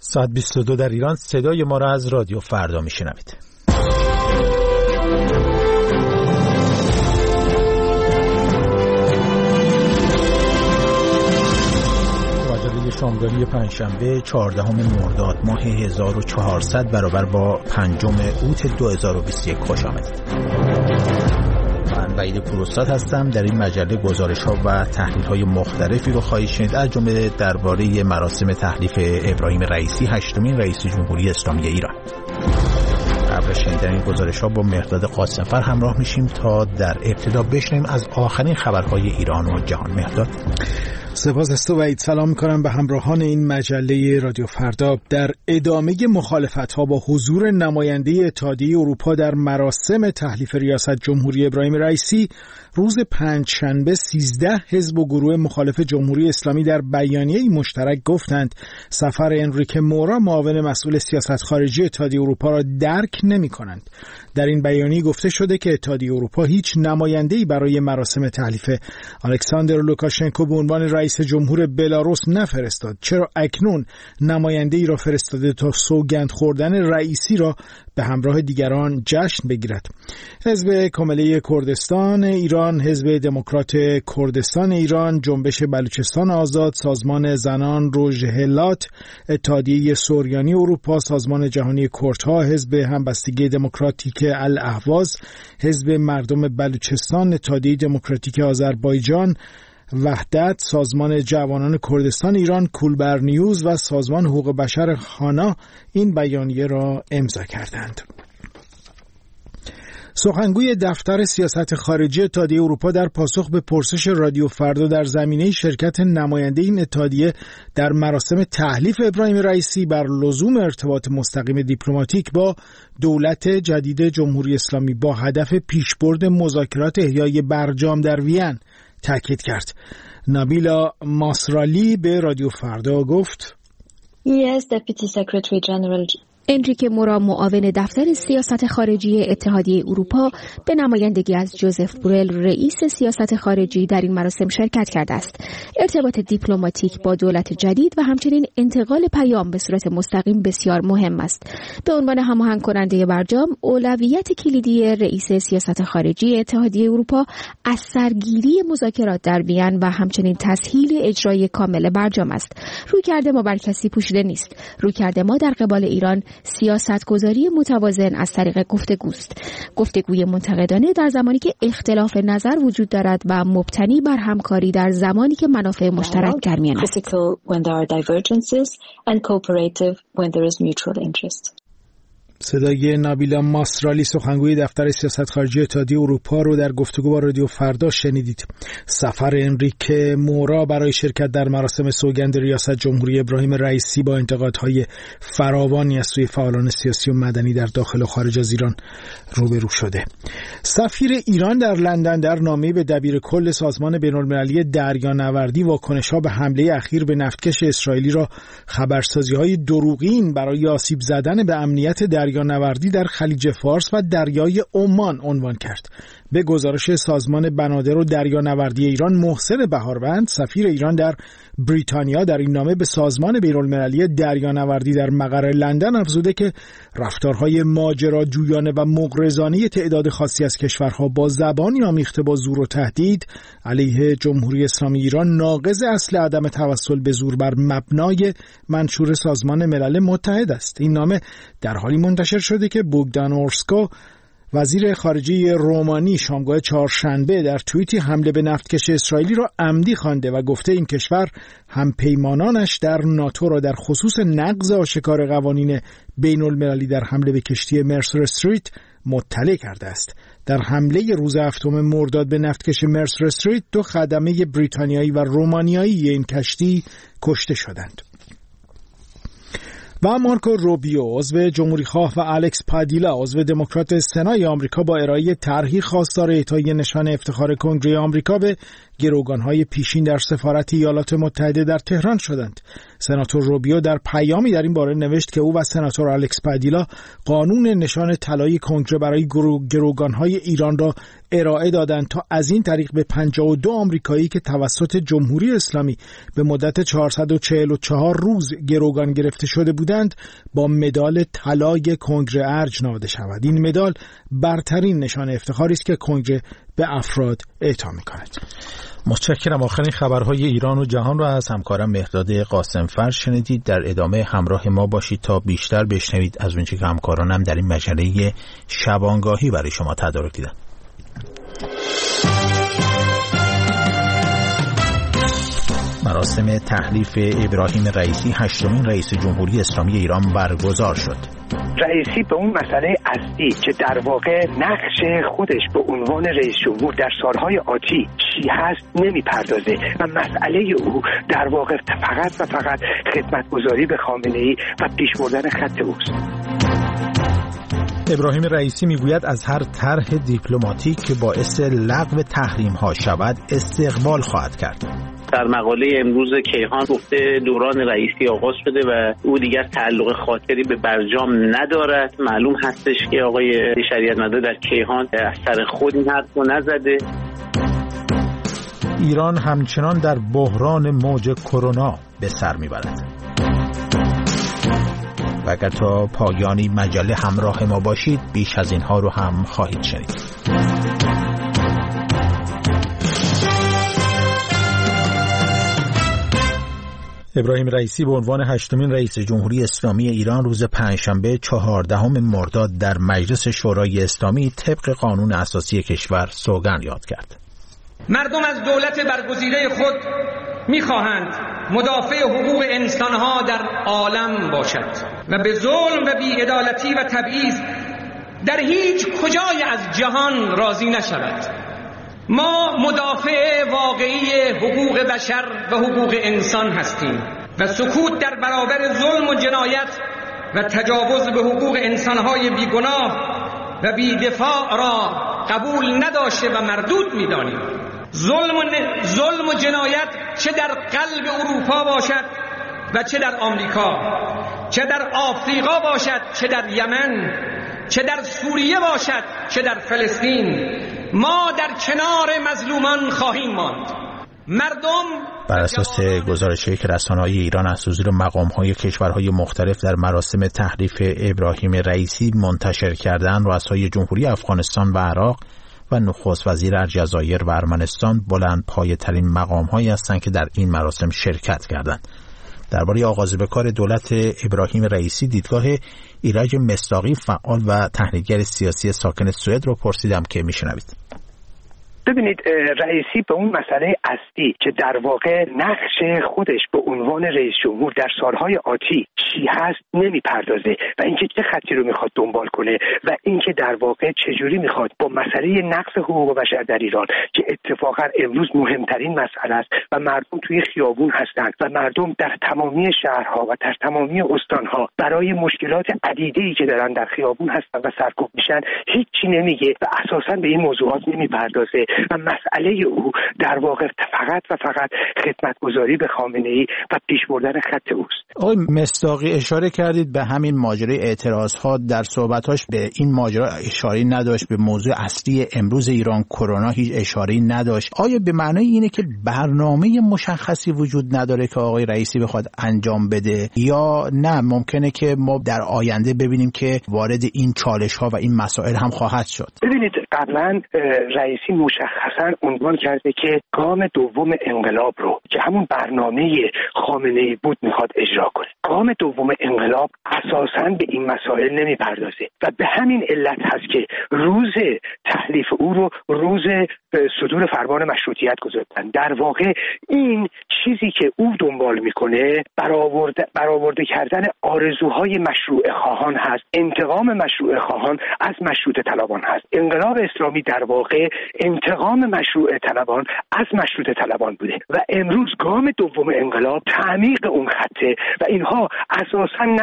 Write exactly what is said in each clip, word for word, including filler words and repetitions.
ساعت بیست و دو در ایران. صدای ما را از رادیو فردا میشنوید. مجله شامگاهی پنجشنبه چهاردهم مرداد ماه هزار و چهارصد برابر با پنجم اوت دو هزار و بیست و یک خوش آمدید. من وحید پوراستاد هستم. در این مجله گزارش‌ها و تحلیل‌های مختلفی رو خواهید شنید، از جمله درباره مراسم تحلیف ابراهیم رئیسی، هشتمین رئیس جمهوری اسلامی ایران. قبل شنیدن این گزارش‌ها با مهرداد قاسم‌فر همراه میشیم تا در ابتدا بشنویم از آخرین خبرهای ایران و جهان. مهرداد. سپاس از تو وحید. سلام می‌کنم به همراهان این مجله رادیو فردا. در ادامه مخالفت‌ها با حضور نماینده اتحادیه اروپا در مراسم تحلیف ریاست جمهوری ابراهیم رئیسی، روز پنجشنبه سیزده حزب و گروه مخالف جمهوری اسلامی در بیانیه‌ای مشترک گفتند سفر انریکه مورا، معاون مسئول سیاست خارجی اتحادیه اروپا، را درک نمی‌کنند. در این بیانیه گفته شده که اتحادیه اروپا هیچ نماینده‌ای برای مراسم تحلیف الکساندر لوکاشنکو به عنوان رئیس جمهور بلاروس نفرستاد. چرا اکنون نماینده‌ای را فرستاده تا سوگند خوردن رئیسی را به همراه دیگران جشن بگیرد؟ حزب کمله کردستان ایران، حزب دموکرات کردستان ایران، جنبش بلوچستان آزاد، سازمان زنان روژهلات، اتحادیه سوریانی اروپا، سازمان جهانی کردها، حزب همبستگی دموکراتیک الاهواز، حزب مردم بلوچستان، اتحادیه دموکراتیک آذربایجان، وحدت، سازمان جوانان کردستان ایران، کولبر نیوز و سازمان حقوق بشر خانا این بیانیه را امضا کردند. سخنگوی دفتر سیاست خارجی اتحادیه اروپا در پاسخ به پرسش رادیو فردا در زمینه شرکت نماینده این اتحادیه در مراسم تحلیف ابراهیم رئیسی بر لزوم ارتباط مستقیم دیپلماتیک با دولت جدید جمهوری اسلامی با هدف پیشبرد مذاکرات احیای برجام در وین تاکید کرد. نابیلا ماسرالی به رادیو فردا گفت: Yes, Deputy Secretary General انریکه مورا، معاون دفتر سیاست خارجی اتحادیه اروپا، به نمایندگی از جوزف بورل، رئیس سیاست خارجی، در این مراسم شرکت کرده است. ارتباط دیپلماتیک با دولت جدید و همچنین انتقال پیام به صورت مستقیم بسیار مهم است. به عنوان هماهنگ کننده برجام، اولویت کلیدی رئیس سیاست خارجی اتحادیه اروپا از سرگیری مذاکرات در وین و همچنین تسهیل اجرای کامل برجام است. رویکرد ما بر کسی پوشیده نیست. رویکرد ما در قبال ایران سیاستگذاری متوازن از طریق گفتگوست. گفتگوی منتقدانه در زمانی که اختلاف نظر وجود دارد و مبتنی بر همکاری در زمانی که منافع مشترک در میان است. صدای نابیلا ماسرالی، سخنگوی دفتر سیاست خارجی اتحادیه اروپا، رو در گفتگو با رادیو فردا شنیدید. سفر انریکه مورا برای شرکت در مراسم سوگند ریاست جمهوری ابراهیم رئیسی با انتقادهای فراوانی از سوی فعالان سیاسی و مدنی در داخل و خارج از ایران روبرو شده. سفیر ایران در لندن در نامه‌ای به دبیر کل سازمان بین‌المللی دریانوردی واکنش‌ها به حمله اخیر به نفتکش اسرائیلی را خبرسازی‌های دروغین برای آسیب زدن به امنیت دریانوردی در خلیج فارس و دریای عمان عنوان کرد. به گزارش سازمان بنادر و دریانوردی ایران، محسن بهاروند، سفیر ایران در بریتانیا، در این نامه به سازمان بین‌المللی دریانوردی در مقر لندن افزوده که رفتارهای ماجراجویانه و مغرضانه تعداد خاصی از کشورها با زبانی آمیخته با زور و تهدید علیه جمهوری اسلامی ایران ناقض اصل عدم توسل به زور بر مبنای منشور سازمان ملل متحد است. این نامه در حالی منتشر شده که بوگدان اورسکو، وزیر خارجه رومانی، شامگاه چهارشنبه در توییتی حمله به نفتکش اسرائیلی را عمدی خوانده و گفته این کشور همپیمانانش در ناتو را در خصوص نقض آشکار قوانین بین المللی در حمله به کشتی مرسر استریت مطلع کرده است. در حمله روز هفتم مرداد به نفتکش مرسر استریت، دو خدمه بریتانیایی و رومانیایی این کشتی کشته شدند. و مارکو روبیو، عضو جمهوری خواه، و الکس پادیلا، عضو دموکرات سنای آمریکا، با ارائه طرحی خواستار اعطای نشان افتخار کنگره آمریکا به گروگان‌های پیشین در سفارت ایالات متحده در تهران شدند. سناتور روبیو در پیامی در این باره نوشت که او و سناتور الکس پادیلا قانون نشان طلایی کنگره برای گروگان‌های ایران را ارائه دادند تا از این طریق به پنجاه و دو آمریکایی که توسط جمهوری اسلامی به مدت چهارصد و چهل و چهار روز گروگان گرفته شده بودند با مدال طلای کنگره ارج نهاده شود. این مدال برترین نشان افتخاری است که کنگره به افراد اعطا می‌کند. متشکرم. آخرین خبرهای ایران و جهان را از همکارم مهرداد قاسمفر شنیدید. در ادامه همراه ما باشید تا بیشتر بشنوید از اونچه که همکارانم در این مجله شبانگاهی برای شما تدارک دیدن. مراسم تحلیف ابراهیم رئیسی هشتمین رئیس جمهوری اسلامی ایران برگزار شد. رئیسی به اون مسئله اصلی که در واقع نقش خودش به عنوان رئیس جمهور در سالهای آتی چی هست نمیپردازه و مسئله او در واقع فقط و فقط خدمتگزاری به خامنه‌ای و پیش بردن خط اوست. ابراهیم رئیسی میگوید از هر طرح دیپلماتیک که باعث لغو تحریم‌ها شود استقبال خواهد کرد. در مقاله امروز کیهان گفته دوران رئیسی آغاز شده و او دیگر تعلق خاطری به برجام ندارد. معلوم هستش که آقای شریعت‌مدار در کیهان از سر خود این حرف رو نزده. ایران همچنان در بحران موج کرونا به سر میبرد. و اگر تا پایانی مجله همراه ما باشید بیش از اینها رو هم خواهید شنید. ابراهیم رئیسی به عنوان هشتمین رئیس جمهوری اسلامی ایران روز پنجشنبه چهاردهم مرداد در مجلس شورای اسلامی طبق قانون اساسی کشور سوگند یاد کرد. مردم از دولت برگزیده خود می‌خواهند مدافع حقوق انسان‌ها در عالم باشد و به ظلم و بی‌عدالتی و تبعیض در هیچ کجای از جهان راضی نشود. ما مدافع واقعی حقوق بشر و حقوق انسان هستیم و سکوت در برابر ظلم و جنایت و تجاوز به حقوق انسان‌های بیگناه و بی‌دفاع را قبول نداشته و مردود می‌دانیم. ظلم و, ن... ظلم و جنایت چه در قلب اروپا باشد و چه در آمریکا، چه در آفریقا باشد چه در یمن، چه در سوریه باشد چه در فلسطین، ما در کنار مظلومان خواهیم ماند. مردم بر اساس گزارشی که رسانه‌های ایران از حضور مقام‌های کشورهای مختلف در مراسم تحریف ابراهیم رئیسی منتشر کردند، رؤسای جمهوری افغانستان و عراق و نخست وزیر الجزایر و ارمنستان بلند پایه‌ترین مقام‌هایی هستند که در این مراسم شرکت کردند. درباره آغاز به کار دولت ابراهیم رئیسی دیدگاه ایرج مصداقی فعال و تحلیلگر سیاسی ساکن سوئد رو پرسیدم که میشنوید. ببینید، رئیسی به اون مسئله اصلی که در واقع نقش خودش به عنوان رئیس جمهور در سالهای آتی چی هست نمیپردازه و اینکه چه خطی رو میخواد دنبال کنه و اینکه در واقع چجوری میخواد با مسئله نقض حقوق بشر در ایران که اتفاقا امروز مهمترین مسئله است و مردم توی خیابون هستند و مردم در تمامی شهرها و در تمامی استانها برای مشکلات عدیده‌ای که دارن در خیابون هستن و سرکوب میشن هیچی نمیگه و اساسا به این موضوعات نمیپردازه و مسئله او در واقع فقط و فقط خدمتگزاری به خامنه‌ای و پیش بردن خط اوست. آقای مصداقی اشاره کردید به همین ماجرای اعتراض‌ها، در صحبتاش به این ماجرا اشاره نداشت، به موضوع اصلی امروز ایران کرونا هیچ اشاره نداشت. آیا به معنای اینه که برنامه مشخصی وجود نداره که آقای رئیسی بخواد انجام بده یا نه ممکنه که ما در آینده ببینیم که وارد این چالش‌ها و این مسائل هم خواهد شد؟ ببینید، قبلا رئیسی مشخصا عنوان کرده که گام دوم انقلاب رو که همون برنامه خامنه‌ای بود میخواد اجرا کنه. گام دوم انقلاب اساساً به این مسائل نمیپردازه و به همین علت هست که روز تحلیف او رو روز صدور فرمان مشروطیت گذاشتن. در واقع این چیزی که او دنبال میکنه برآورده برآورده کردن آرزوهای مشروع خواهان هست، انتقام مشروع خواهان از مشروط طلبان هست. انقلاب اسلامی در واقع انتقام مشروع طلبان از مشروط طلبان بوده و امروز گام دوم انقلاب تعمیق اون خطه و اینها اساسا نه برنامه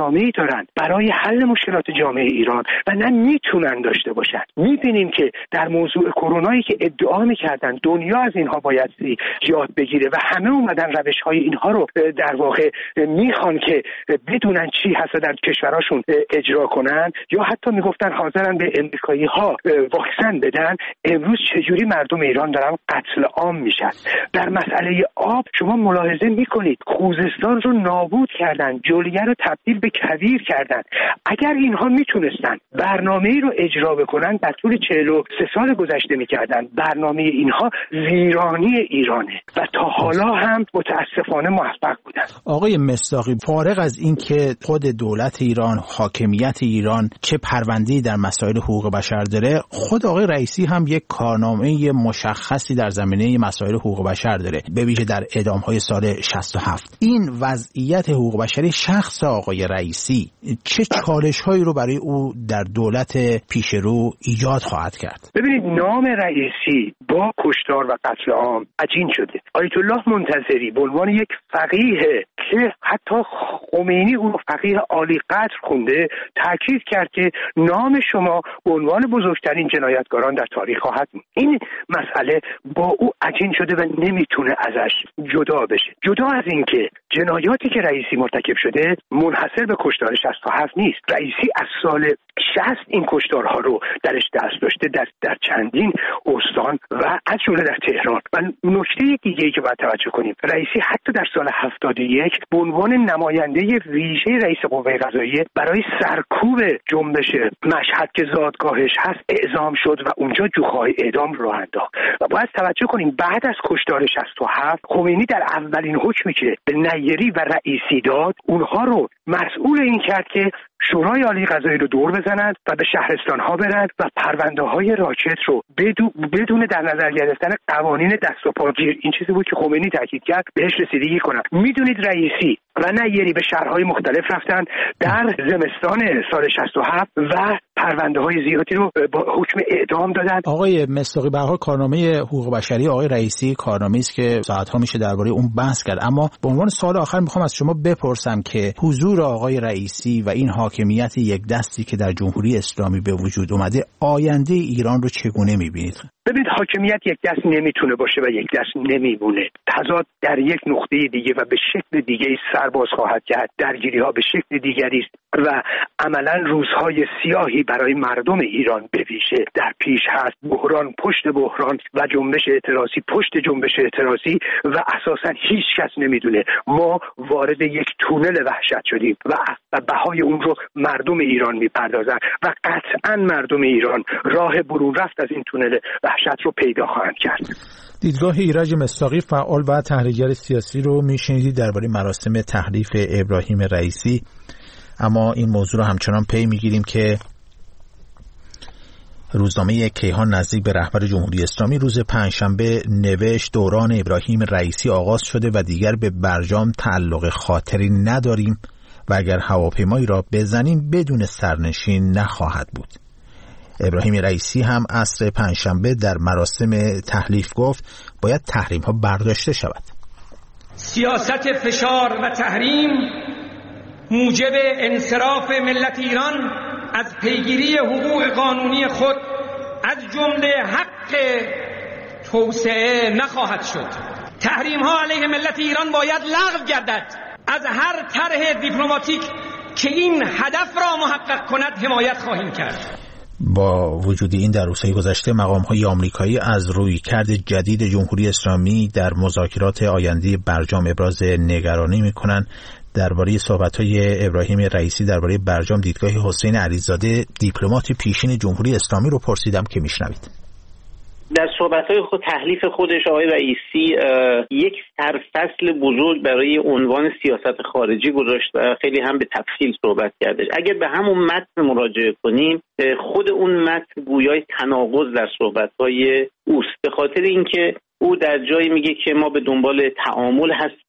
برنامه‌ای دارن برای حل مشکلات جامعه ایران و نه میتونن داشته باشن. میبینیم که در موضوع کرونایی که ادعا میکردن دنیا از اینها باید یاد بگیره و همه اومدن روش‌های اینها رو در واقع میخوان که بدونن چی هست در کشوراشون اجرا کنن، یا حتی میگفتن حاضرن به امریکایی‌ها واکسن بدن. امروز چجوری مردم ایران دارن قتل عام میشن. در مسئله آب شما ملاحظه میکنید خوزستان رو نابود کردن، جلیه رو تبدیل به کویر کردن. اگر اینها میتونستن برنامه‌ای رو اجرا بکنن در طول چهل و سه سال گذشته میکردن. برنامه اینها ویرانی ایرانه و تا حالا هم متاسفانه موفق بودن. آقای مصداقی، فارغ از این که خود دولت ایران، حاکمیت ایران چه پرونده‌ای در مسائل حقوق بشر داره، خود آقای رئیسی هم یک کارنامه مشخصی در زمینه مسائل حقوق بشر داره، به ویژه در اعدام‌های سال شصت و هفت. این وضعیت حقوق بشری شخص آقای رئیسی چه چالش‌هایی رو برای او در دولت پیشرو ایجاد خواهد کرد؟ ببینید، نام رئیسی با کشتار و قتل عام عجین شده. آیت الله منتظری به عنوان یک فقیه که حتی خمینی او رو فقیه عالی قدر خونده، تاکید کرد که نام شما به عنوان بزرگترین جنایتکاران در تاریخ خواهد بود. این مسئله با او عجین شده و نمیتونه ازش جدا بشه. جدا از این که جنایاتی که رئیسی مرتکب شده منحصر به کشتار شصت و هفت نیست. رئیسی از سال شصت این کشتارها رو درش دست داشته در در چندین استان و از جمله در تهران. و نکته دیگه‌ای که باید توجه کنیم، رئیسی حتی در سال هفتاد و یک به عنوان نماینده ویژه رئیس قوه قضاییه برای سرکوب جنبش مشهد که زادگاهش هست اعزام شد و اونجا جوخه‌های اعدام رو انداخت. و باید توجه کنیم بعد از کشتار شصت و هفت خمینی در اولین حکمی که به نیری و رئیسی داد، اونها رو مسئول این کرد که شورای عالی قضایی رو دور بزنند و به شهرستان‌ها برند و پرونده‌های راکت رو بدون در نظر گرفتن قوانین دست و پاگیر، این چیزی بود که خمینی تاکید کرد، بهش رسیدگی کنند. میدونید رئیسی و نیری به شهرهای مختلف رفتن در زمستان سال شصت و هفت و پرونده‌های زیادی رو با حکم اعدام دادن. آقای مصداقی، به هر حال کارنامه حقوق بشری آقای رئیسی کارنامه‌ای است که ساعت‌ها میشه درباره اون بحث کرد، اما به عنوان سوال آخر میخوام از شما بپرسم که حضور آقای رئیسی و این حاکمیت یک دستی که در جمهوری اسلامی به وجود اومده آینده ایران رو چگونه می‌بینید؟ ببینید، حاکمیت یک دست نمیتونه باشه و یک دست نمیمونه. تضاد در یک نقطه دیگه و به شکل دیگه سرباز خواهد کرد. درگیری‌ها به شکل دیگری است و عملاً روزهای سیاهی برای مردم ایران به ویژه در پیش هست. بحران پشت بحران و جنبش اعتراضی پشت جنبش اعتراضی و اساساً هیچ کس نمیدونه. ما وارد یک تونل وحشت شدیم و بهای اون رو مردم ایران میپردازن و قطعاً مردم ایران راه برون رفت از این تونل وحشت رو پیدا خواهند کرد. دیدگاه ایرج مصداقی، فعال و تحلیلگر سیاسی رو میشنیدید درباره مراسم تحریف ابراهیم رئیسی. اما این موضوع رو همچنان پی میگیریم که روزنامه کیهان نزدیک به رهبر جمهوری اسلامی روز پنجشنبه نوشت دوران ابراهیم رئیسی آغاز شده و دیگر به برجام تعلق خاطری نداریم و اگر هواپیمایی را بزنیم بدون سرنشین نخواهد بود. ابراهیم رئیسی هم عصر پنجشنبه در مراسم تحلیف گفت باید تحریم ها برداشته شود. سیاست فشار و تحریم موجب انصراف ملت ایران از پیگیری حقوق قانونی خود از جمله حق توسعه نخواهد شد. تحریم ها علیه ملت ایران باید لغو گردد. از هر طرح دیپلماتیک که این هدف را محقق کند حمایت خواهیم کرد. با وجود این در روزهای گذشته مقام‌های آمریکایی از رویکرد جدید جمهوری اسلامی در مذاکرات آینده برجام ابراز نگرانی می‌کنند. درباره صحبت‌های ابراهیم رئیسی درباره برجام دیدگاه حسین علیزاده دیپلمات پیشین جمهوری اسلامی رو پرسیدم که میشنوید. در صحبت‌های خود تحلیف خودش آقای رئیسی یک سرفصل بزرگ برای عنوان سیاست خارجی گذاشت و خیلی هم به تفصیل صحبت کردش. اگر به همون متن مراجعه کنیم، خود اون متن گویای تناقض در صحبت‌های اوست، به خاطر اینکه او در جایی میگه که ما به دنبال تعامل هستیم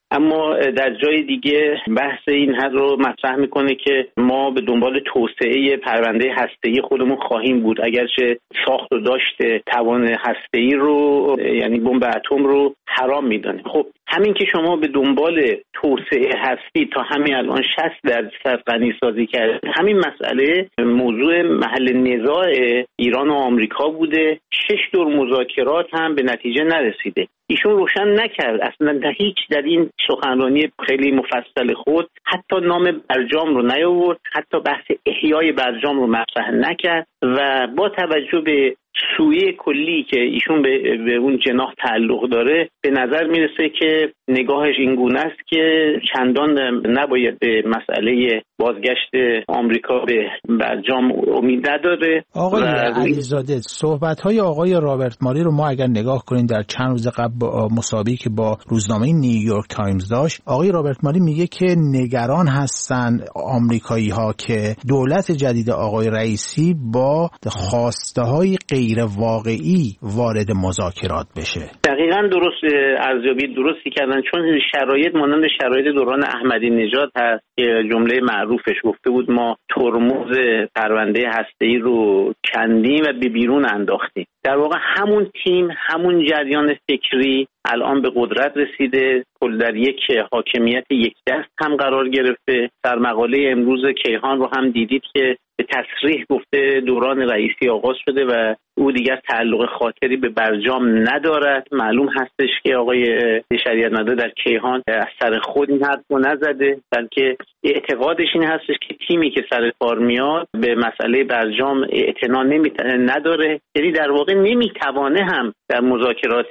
اما در جای دیگه بحث این حد رو مطرح میکنه که ما به دنبال توسعه پرونده هسته‌ای خودمون خواهیم بود، اگرچه ساخت و داشت توان هسته‌ای رو یعنی بمب اتم رو حرام میدانه. خب همین که شما به دنبال توسعه هستی تا همین الان شصت درصد غنی سازی کرد، همین مسئله موضوع محل نزاع ایران و آمریکا بوده. شش دور مذاکرات هم به نتیجه نرسیده. ایشون روشن نکرد اصلا در هیچ در این سخنرانی خیلی مفصل خود حتی نام برجام رو نیاورد، حتی بحث احیای برجام رو مطرح نکرد و با توجه به سویه کلی که ایشون به, به اون جناح تعلق داره به نظر میرسه که نگاهش این گونه است که چندان نباید به مسئله بازگشت آمریکا به برجام امید نداره. آقای علیزاده، صحبت‌های آقای رابرت ماری رو ما اگر نگاه کنیم در چند روز قبل با مسابقه‌ای که با روزنامه نیویورک تایمز داشت، آقای رابرت ماری میگه که نگران هستن آمریکایی‌ها که دولت جدید آقای رئیسی با خواسته‌های غیر واقعی وارد مذاکرات بشه. دقیقاً درست ارزیابی درستی کردن، چون شرایط مانند شرایط دوران احمدی نژاد هست که جمله معروفش گفته بود ما ترمز پرونده هسته‌ای رو کندیم و به بیرون انداختیم. در واقع همون تیم، همون جریان فکری الان به قدرت رسیده، کل در یک حاکمیت یک دست هم قرار گرفته. در مقاله امروز کیهان رو هم دیدید که به تصریح گفته دوران رئیسی آغاز شده و او دیگر تعلق خاطری به برجام ندارد. معلوم هستش که آقای شریعت‌مدار در کیهان از سر خود این حرف رو نزده، بلکه اعتقادش این هستش که تیمی که سر کار میاد به مسئله برجام اعتنا نداره، یعنی در واقع نمیتوانه هم در مذاکرات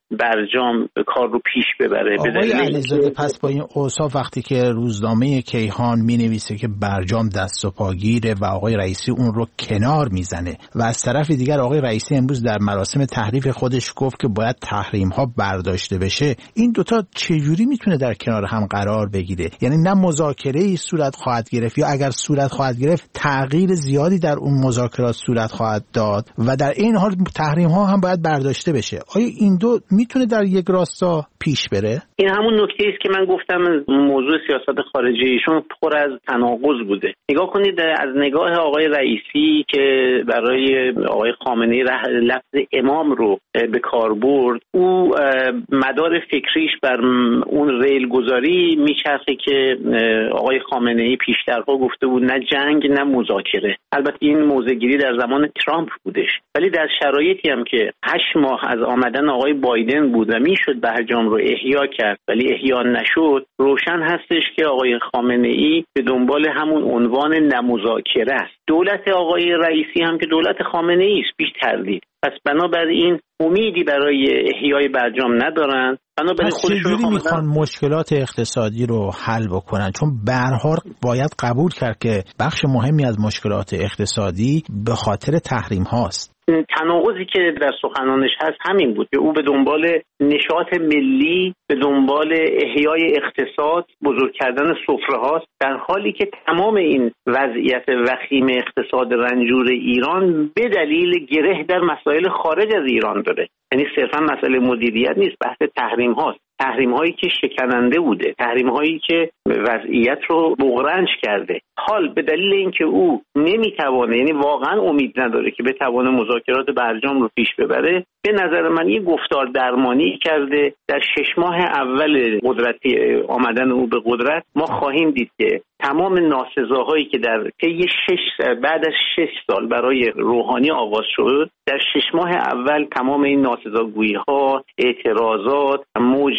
برجام کار رو پیش ببره. آقای علیزاده، پس با این اوصاف وقتی که روزنامه کیهان می‌نویسه که برجام دست و پاگیره و آقای رئیسی اون رو کنار میزنه و از طرف دیگر آقای رئیسی امروز در مراسم تحریف خودش گفت که باید تحریم‌ها برداشته بشه، این دوتا چجوری میتونه در کنار هم قرار بگیره؟ یعنی نه مذاکره‌ای صورت خواهد گرفت یا اگر صورت خواهد گرفت تغییر زیادی در اون مذاکرات صورت خواهد داد و در این حال تحریم‌ها هم باید برداشته بشه. آیا این دو میتونه در یک راستا پیش بره؟ این همون نکته است که من گفتم موضوع سیاست خارجی ایشون پر از تناقض بوده. نگاه کنید از نگاه آقای رئیسی که برای آقای خامنه‌ای لفظ امام رو به کار برد، او مدار فکریش بر اون ریل گذاری میچرخه که آقای خامنه‌ای پیشترها گفته بود نه جنگ نه مذاکره. البته این موضع‌گیری در زمان ترامپ بودش، ولی در شرایطی هم که هشت ماه از آمدن آقای بایدن بود و میشد برجام رو احیا کرد ولی احیا نشد، روشن هستش که آقای خامنه‌ای به دنبال همون عنوان نمذاکره است. دولت آقای رئیسی هم که دولت خامنه‌ای است بیش تردید. پس بنابراین امیدی برای احیای برجام ندارن. بنابراین خودشون چجوری میخوان مشکلات اقتصادی رو حل بکنن؟ چون به هر حال باید قبول کرد که بخش مهمی از مشکلات اقتصادی به خاطر تحریم هاست. تناقضی که در سخنانش هست همین بود که او به دنبال نشاط ملی، به دنبال احیای اقتصاد، بزرگ کردن سفره هاست، در حالی که تمام این وضعیت وخیم اقتصاد رنجور ایران به دلیل گره در مسائل خارج از ایران داره. یعنی صرفا مسئله مدیریت نیست، بحث تحریم هاست. تحریم هایی که شکننده بوده، تحریم هایی که وضعیت رو بغرنج کرده. حال به دلیل اینکه او نمیتوانه، یعنی واقعا امید نداره که بتوانه مذاکرات برجام رو پیش ببره، به نظر من یه گفتار درمانی کرده. در شش ماه اول قدرتی آمدن او به قدرت ما خواهیم دید که تمام ناسزاهایی که در طی شش بعد از شش سال برای روحانی آغاز شد، در شش ماه اول تمام این ناسزاگویی ها، اعتراضات، موج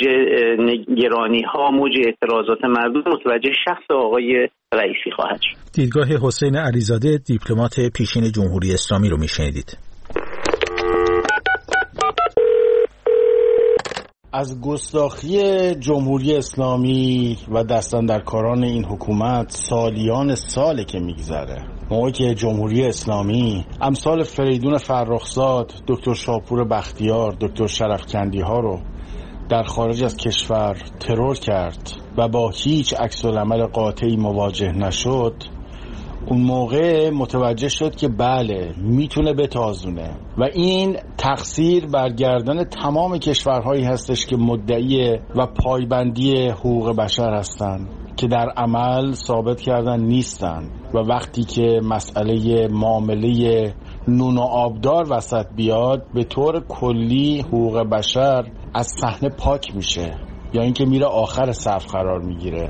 گرانی ها، موج اعتراضات مردم متوجه شخص آقای رئیسی خواهد شد. دیدگاه حسین علیزاده، دیپلمات پیشین جمهوری اسلامی رو میشنیدید. از گستاخی جمهوری اسلامی و دستاندرکاران این حکومت سالیان ساله که میگذره. موقعی که جمهوری اسلامی امثال فریدون فرخزاد، دکتر شاپور بختیار، دکتر شرفکندی ها رو در خارج از کشور ترور کرد و با هیچ عکس‌العمل قاطعی مواجه نشد، اون موقع متوجه شد که بله میتونه بتازونه و این تقصیر برگردن تمام کشورهایی هستش که مدعی و پایبندی حقوق بشر هستند که در عمل ثابت کردن نیستن و وقتی که مسئله معامله نون و آبدار وسط بیاد به طور کلی حقوق بشر از صحنه پاک میشه یا اینکه میره آخر صف قرار میگیره.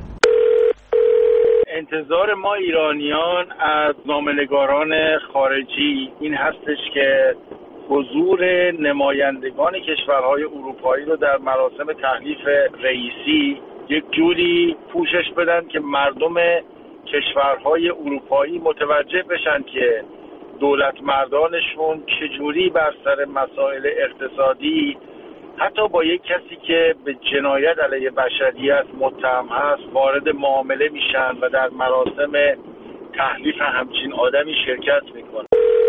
انتظار ما ایرانیان از نامه‌نگاران خارجی این هستش که حضور نمایندگان کشورهای اروپایی رو در مراسم تحلیف رئیسی یک جوری پوشش بدن که مردم کشورهای اروپایی متوجه بشن که دولت مردانشون چجوری بر سر مسائل اقتصادی حتی با یک کسی که به جنایت علیه بشریت متهم هست وارد معامله میشن و در مراسم تحلیف همچین آدمی شرکت میکنن.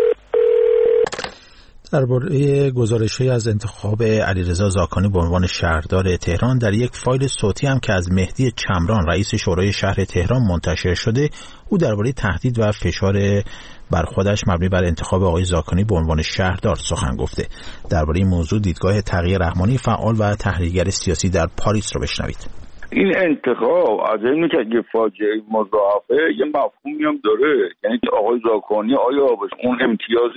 درباره گزارش‌های از انتخاب علیرضا زاکانی به عنوان شهردار تهران در یک فایل صوتی هم که از مهدی چمران رئیس شورای شهر تهران منتشر شده، او درباره تهدید و فشار بر خودش مبنی بر انتخاب آقای زاکانی به عنوان شهردار سخن گفته. درباره این موضوع دیدگاه تغییر رحمانی فعال و تحلیلگر سیاسی در پاریس رو بشنوید. این انتخاب از اینی که اگه فاجعه مضاعفه یه مفهومی هم داره، یعنی که آقای زاکانی آیا اون امتیاز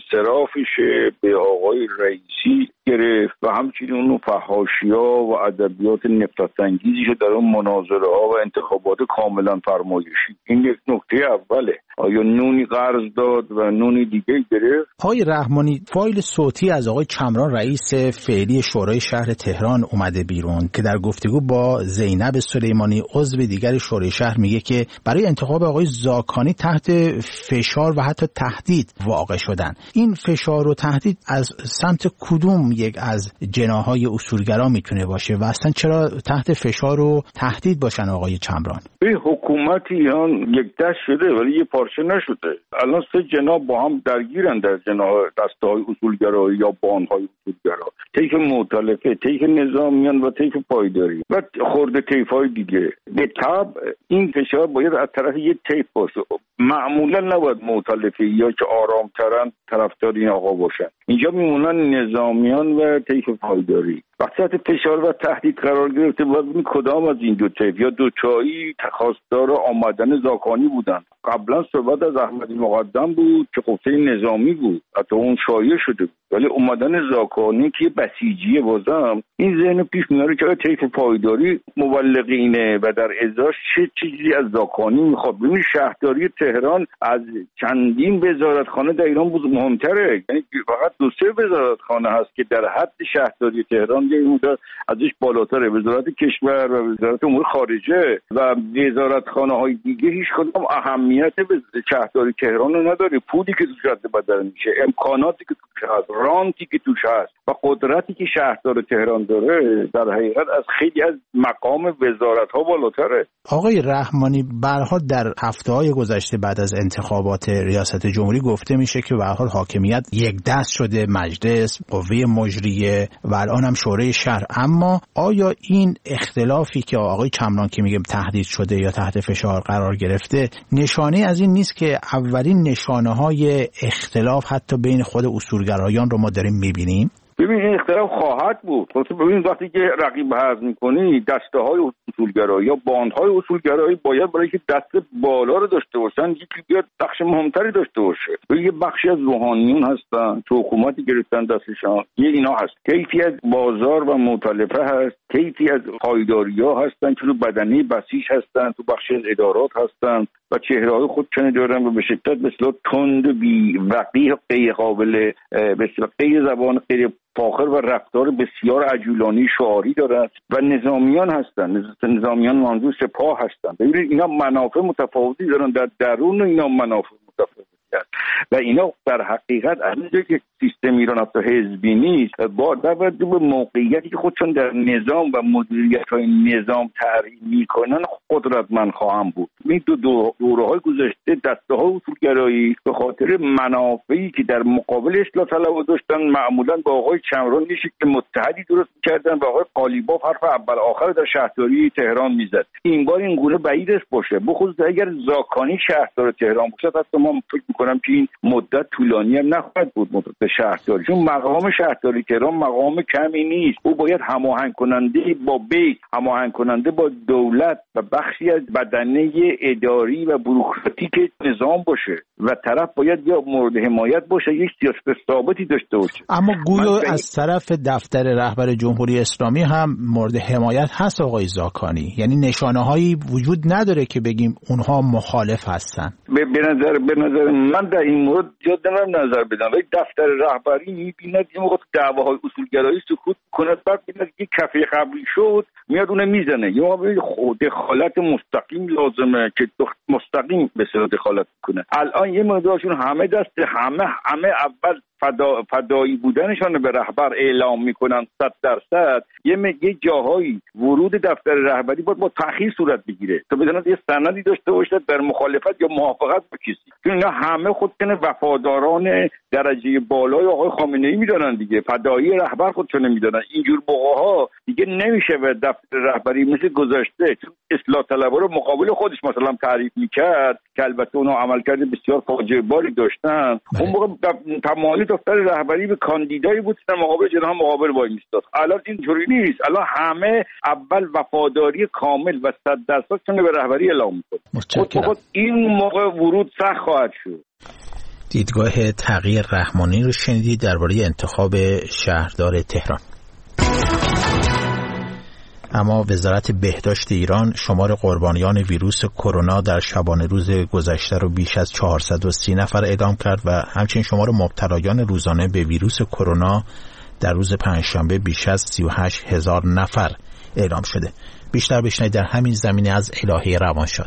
انصرافشه به آقای رئیسی گرفت و همچنین اون فحاشی‌ها و ادبیات نفرت انگیزی که در اون مناظره ها و انتخابات کاملا فرمایشی. این یک نکته اوله. آیا نونی قرض داد و نونی دیگه گرفت؟ آقای رحمانی، فایل صوتی از آقای چمران رئیس فعلی شورای شهر تهران اومده بیرون که در گفتگو با زینب سلیمانی عضو دیگر شورای شهر میگه که برای انتخاب آقای زاکانی تحت فشار و حتی تهدید واقع شدن. این فشار و تهدید از سمت کدوم یک از جناحهای اصولگرا میتونه باشه و اصلا چرا تحت فشار و تهدید باشن آقای چمران؟ این حکومت ایران یک دست شده ولی یه پارچه نشده. الان سه جناح با هم درگیرن در جناح دسته‌های اصولگرایی یا بان‌های اصولگرا، طیف مؤتلفه، طیف نظامیان و طیف پایداری و خورده طیف‌های دیگه. به طبع این فشار باید از طرف یه طیف باشه، معمولا نباید مؤتلفه یا که آرام‌ترن طرفدار این آقا باشن. اینجا میمونن نظامیان و طیف پایداری. وقتی فشار و تهدید قرار گرفته باید ببینید کدام از این دو طیف یا دو چایی خواستار آمدن زاکانی بودن. قبلا صحبت از احمدی مقدم بود که قوه نظامی بود، حتی اون شایع شده بود، ولی اومدن زاکانی که بسیجیه بازم این ذهن پیش میاره که طیف پایداری مبلغینه و در ازاش چه چیزی از زاکانی میخواد. ببینید شهرداری تهران از چندین وزارتخانه در ایران بود مهمتره، یعنی فقط دو سه وزارتخانه هست که در حد شهرداری تهران یه مقدار ازش بالاتره، وزارت کشور و وزارت امور خارجه و وزارتخانه های دیگه هیچ کدام اهمیت به شهرداری تهران رو نداره. پولی که توش رد بدل میشه، امکاناتی که توش هست، رانتی که توش هست و قدرتی که شهردار تهران داره در حقیقت از خیلی از مقام وزارت ها بالاتره. آقای رحمانی، به هر حال در هفته‌های گذشته بعد از انتخابات ریاست جمهوری گفته میشه که به هر حال حاکمیت یک دست شده، مجلس، قوه مجریه و الان هم شورای شهر. اما آیا این اختلافی که آقای چمران که میگه تهدید شده یا تحت فشار قرار گرفته نشانه از این نیست که اولین نشانه‌های اختلاف حتی بین خود اصولگرایان رو ما داریم میبینیم؟ ببین این اختلاف خواهد بود. خب ببین وقتی که رقیب حذف می‌کنی دسته‌های اصولگرایی یا باندهای اصولگرایی باید برای که دست بالا رو داشته باشن یکی بیاد بخش مهمتری داشته باشه. یه بخشی از روحانیون هستن تو حکومتی گرفتن دستشان، یه اینا هست. کیفی از بازار و مؤتلفه هست، کیفی از پایداری‌ها هستن که رو بدنه بسیج هستن، تو بخشی از ادارات هستن و چهره‌های خودشون دارن و به شدت مثلا تند بی وقیح غیر قابل به اصطلاح غیر زبان غیر فاخر و رفتار بسیار عجولانی شعاری دارد و نظامیان هستند. نظامیان منظور سپاه هستند. ببینید اینا منافع متفاوتی دارن، در درون اینا منافع متفاوتی هست و اینا در حقیقت از اینجا که سیستم ایران حتی حزبی نیست با باید به موقعیتی که خودشون در نظام و مدیریت های نظام تعریف میکنن قدرتمند خواهم بود. ببینید دو دوره‌های گذشته دسته‌های اصولگرایی به خاطر منافعی که در مقابل اصلاح طلبها داشتن معمولاً با آقای چمرانی که متحدی درست می‌کردن و آقای قالیباف حرف اول آخر در شهرداری تهران میزد. این بار این گونه بعید است باشه، بخصوص اگر زاکانی شهردار تهران باشه. حتی ما فکر می‌کنم که این مدت طولانی هم نخواهد بود مدت شهرداری، چون مقام شهرداری تهران مقام کمی نیست. او باید هماهنگ کننده با بیت، هماهنگ کننده با دولت و بخشی از بدنه اداری و بوروکراتیک نظام باشه و طرف باید یا مورد حمایت باشه، یک سیاست ثابتی داشته باشه. اما گویا از طرف دفتر رهبر جمهوری اسلامی هم مورد حمایت هست آقای زاکانی، یعنی نشانه‌هایی وجود نداره که بگیم اونها مخالف هستن. به نظر به نظر من در این مورد زیاد نمی‌رم نظر بدم، ولی دفتر رهبری می‌بیند این موقع دعواهای اصولگرایی سکوت می‌کند، بعد می‌بیند که کفه قبلی شد میاد اون میزنه. یا خود دخالت مستقیم لازمه که مستقیم به صورت دخالت کنه. الان یه مقدارشون همه دست همه همه اول فدا فدایی بودنشون به رهبر اعلام میکنن صد درصد. یه یه جاهایی ورود دفتر رهبری باید با تأخیر صورت بگیره تا بدونن یه سندی داشته باشه در مخالفت یا موافقت با کسی. چون اینا همه خودشون وفاداران درجه بالای آقای خامنه‌ای میدونن دیگه، فدایی رهبر خودشون میدونن. اینجور موقع‌ها دیگه نمیشه به دفتر رهبری مثل گذشته، چون اصلاح طلبها رو مقابل خودش مثلا تعریف میکرد که البته اونها عملکرد بسیار فاجعه باری داشتن. اون موقع تمایل دفتر رهبری به کاندیدایی بود که مقابل جناح مقابل وای میستاد. الان اینجوری نیست، الان همه اول وفاداری کامل و صد درصد چون به رهبری اعلام میکنه. خود این موقع ورود سخت خواهد شد. دیدگاه تغییر رحمانی رو شنیدید درباره انتخاب شهردار تهران. اما وزارت بهداشت ایران شمار قربانیان ویروس کرونا در شبانه روز گذشته رو بیش از چهارصد و سی نفر اعلام کرد و همچنین شمار مبتلایان روزانه به ویروس کرونا در روز پنجشنبه بیش از سی و هشت هزار نفر اعلام شده. بیشتر بشنوید در همین زمینه از الهه روانشاد.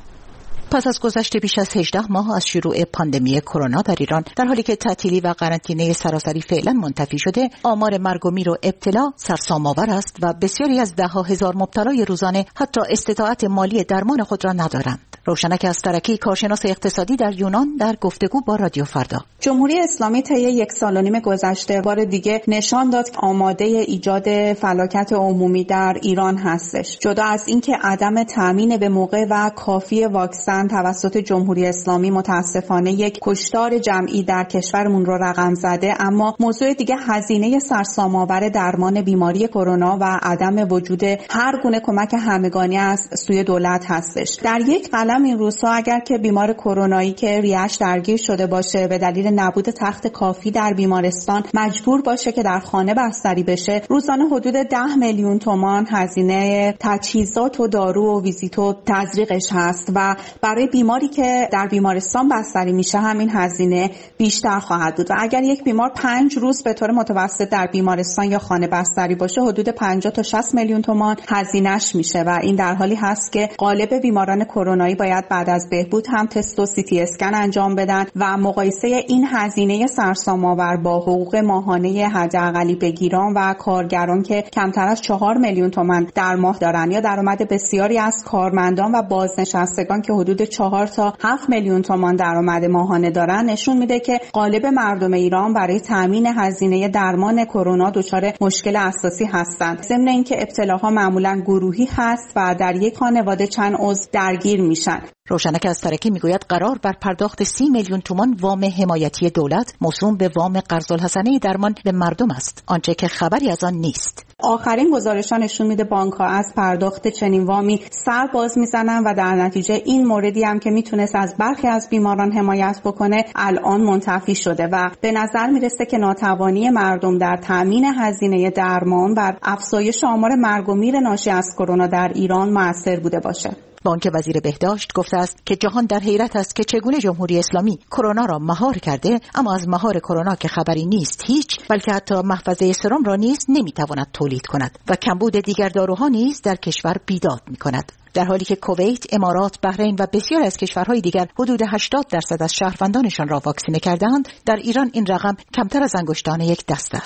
پس از گذشت بیش از هجده ماه از شروع پاندمی کرونا در ایران، در حالی که تعطیلی و قرنطینه سراسری فعلا منتفی شده، آمار مرگ و میر و ابتلا سرسام‌آور است و بسیاری از ده ها هزار مبتلای روزانه حتی استطاعت مالی درمان خود را ندارند. روشنک استرکی، کارشناس اقتصادی در یونان، در گفتگو با رادیو فردا: جمهوری اسلامی طی یک سال و نیم گذشته بار دیگه نشان داد که آماده ایجاد فلاکت عمومی در ایران هستش. جدا از اینکه عدم تامین به موقع و کافی واکسن توسط جمهوری اسلامی متاسفانه یک کشتار جمعی در کشورمون رو رقم زده، اما موضوع دیگه هزینه سرسام‌آور درمان بیماری کرونا و عدم وجود هر گونه کمک همگانی از سوی دولت هستش. در یک قلم این روزها اگر که بیمار کرونایی که ریه‌اش درگیر شده باشه به دلیل نبود تخت کافی در بیمارستان مجبور باشه که در خانه بستری بشه، روزانه حدود ده میلیون تومان هزینه تجهیزات و دارو و ویزیت و تزریقش هست و برای بیماری که در بیمارستان بستری میشه همین هزینه بیشتر خواهد بود. و اگر یک بیمار پنج روز به طور متوسط در بیمارستان یا خانه بستری باشه، حدود پنجاه تا شصت میلیون تومان هزینه‌اش میشه و این در حالی هست که غالب بیماران کرونایی باید بعد از بهبود هم تست و سی تی اسکن انجام بدن و مقایسه این هزینه سرسام‌آور با حقوق ماهانه حداقلی بگیران و کارگران که کمتر از چهار میلیون تومان در ماه دارن یا درآمد بسیاری از کارمندان و بازنشستگان که حدود چهار تا هفت میلیون تومان درآمد ماهانه دارن، نشون میده که غالب مردم ایران برای تامین هزینه درمان کرونا دچار مشکل اساسی هستند. ضمن اینکه ابتلاها معمولا گروهی هست و در یک خانواده چند عضو درگیر میشن. روشنک استرکی میگوید قرار بر پرداخت سی میلیون تومان وام حمایتی دولت موسوم به وام قرض الحسنه درمان به مردم است، آنچه که خبری از آن نیست. آخرین گزارش‌ها نشون میده بانک‌ها از پرداخت چنین وامی سر باز میزنن و در نتیجه این موردی هم که میتونست از برخی از بیماران حمایت بکنه الان منتفی شده و به نظر میرسه که ناتوانی مردم در تامین هزینه درمان بر افزایش آمار مرگ و میر ناشی از کرونا در ایران مؤثر بوده باشه. بانک وزیر بهداشت گفته است که جهان در حیرت است که چگونه جمهوری اسلامی کرونا را مهار کرده، اما از مهار کرونا که خبری نیست هیچ، بلکه حتی محفظه سرم را نیز نمیتواند تولید کند و کمبود دیگر داروها نیز در کشور بیداد میکند. در حالی که کویت، امارات، بحرین و بسیاری از کشورهای دیگر حدود هشتاد درصد از شهروندانشان را واکسینه کردند، در ایران این رقم کمتر از انگشتان یک دست است.